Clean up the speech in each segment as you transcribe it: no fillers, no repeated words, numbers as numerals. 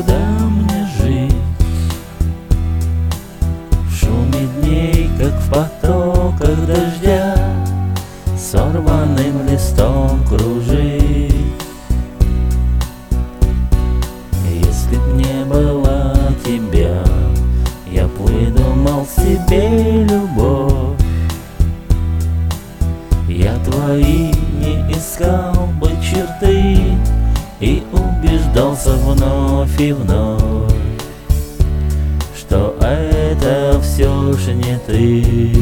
когда мне жить в шуме дней, как в потоках дождя, сорванным листом кружить? Если б не было тебя, я б выдумал себе любовь. Я твои не искал бы черты и убеждался вновь и вновь, что это все же не ты.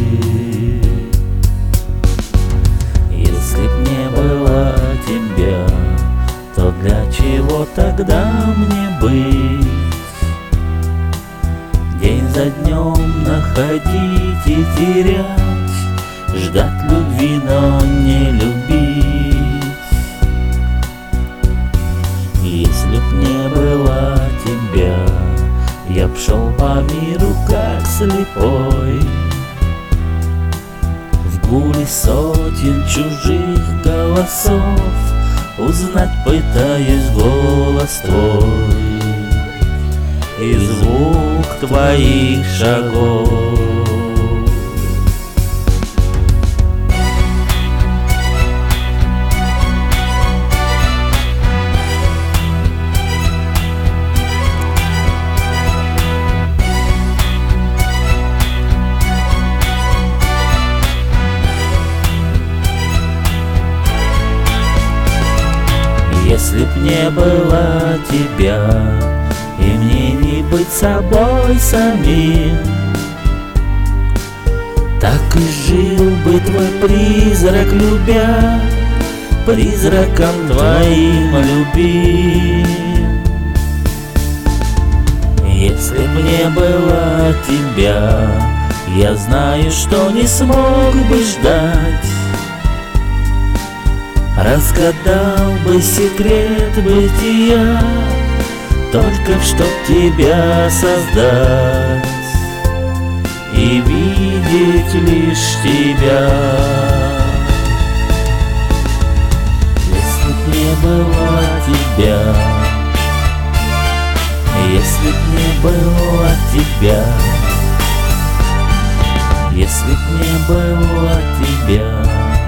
Если б не было тебя, то для чего тогда мне быть? День за днем находить и терять, ждать любви, но не любить. Если б не было тебя, я б шел по миру как слепой, в гуле сотен чужих голосов узнать пытаясь голос твой и звук твоих шагов. Если б не было тебя, и мне не быть собой самим, так и жил бы твой призрак, любя, призраком твоим любим. Если б не было тебя, я знаю, что не смог бы ждать, разгадал бы секрет бытия, только чтоб тебя создать и видеть лишь тебя. Если б не было тебя, если б не было тебя, если б не было тебя,